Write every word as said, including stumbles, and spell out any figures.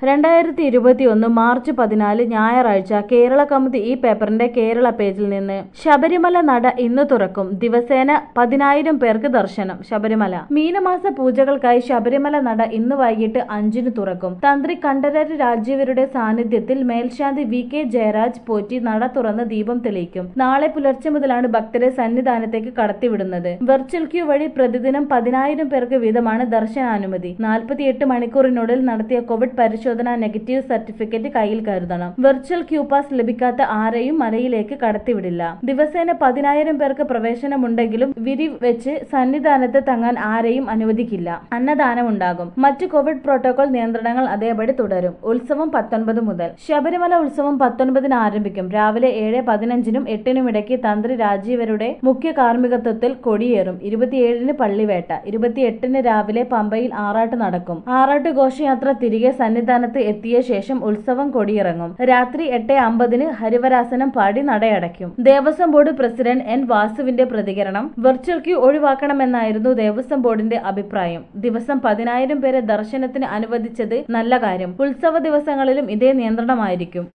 രണ്ടായിരത്തി ഇരുപത്തിയൊന്ന് മാർച്ച് പതിനാല് ഞായറാഴ്ച കേരള കൗമുദി ഈ പേപ്പറിന്റെ കേരള പേജിൽ നിന്ന് ശബരിമല നട ഇന്ന് തുറക്കും. ദിവസേന പതിനായിരം പേർക്ക് ദർശനം. ശബരിമല മീനമാസ പൂജകൾക്കായി ശബരിമല നട ഇന്ന് വൈകിട്ട് അഞ്ചിന് തുറക്കും. തന്ത്രി കണ്ഠരര് രാജീവരുടെ സാന്നിധ്യത്തിൽ മേൽശാന്തി വി കെ ജയരാജ് പോറ്റി നട തുറന്ന് ദീപം തെളിയിക്കും. നാളെ പുലർച്ചെ മുതലാണ് ഭക്തരെ സന്നിധാനത്തേക്ക് കടത്തിവിടുന്നത്. വെർച്വൽ ക്യൂ വഴി പ്രതിദിനം പതിനായിരം പേർക്ക് വീതമാണ് ദർശനാനുമതി. നാൽപ്പത്തിയെട്ട് മണിക്കൂറിനുള്ളിൽ നടത്തിയ കോവിഡ് പരിശോധന നെഗറ്റീവ് സർട്ടിഫിക്കറ്റ് കയ്യിൽ കരുതണം. വെർച്വൽ ക്യൂ പാസ് ലഭിക്കാത്ത ആരെയും മലയിലേക്ക് കടത്തിവിടില്ല. ദിവസേന പതിനായിരം പേർക്ക് പ്രവേശനമുണ്ടെങ്കിലും വിരി വെച്ച് സന്നിധാനത്ത് തങ്ങാൻ ആരെയും അനുവദിക്കില്ല. അന്നദാനം ഉണ്ടാകും. മറ്റു കോവിഡ് പ്രോട്ടോകോൾ നിയന്ത്രണങ്ങൾ അതേപടി തുടരും. ഉത്സവം പത്തൊൻപത് മുതൽ. ശബരിമല ഉത്സവം പത്തൊൻപതിന് ആരംഭിക്കും. രാവിലെ ഏഴ് പതിനഞ്ചിനും എട്ടിനും ഇടയ്ക്ക് തന്ത്രി രാജീവരുടെ മുഖ്യ കാർമ്മികത്വത്തിൽ കൊടിയേറും. ഇരുപത്തിയേഴിന് പള്ളിവേട്ട. ഇരുപത്തിയെട്ടിന് രാവിലെ പമ്പയിൽ ആറാട്ട് നടക്കും. ആറാട്ട് ഘോഷയാത്ര തിരികെ സന്നിധാനത്ത് എത്തിയ ശേഷം ഉത്സവം കൊടിയിറങ്ങും. രാത്രി എട്ട് അമ്പതിന് ഹരിവരാസനം പാടി നടയടയ്ക്കും. ദേവസ്വം ബോർഡ് പ്രസിഡന്റ് എൻ വാസുവിന്റെ പ്രതികരണം: വെർച്വൽ ക്യൂ ഒഴിവാക്കണമെന്നായിരുന്നു ദേവസ്വം ബോർഡിന്റെ അഭിപ്രായം. ദിവസം പതിനായിരം പേരെ ദർശനത്തിന് അനുവദിച്ചത് നല്ല കാര്യം. ഉത്സവ ദിവസങ്ങളിലും ഇതേ നിയന്ത്രണമായിരിക്കും.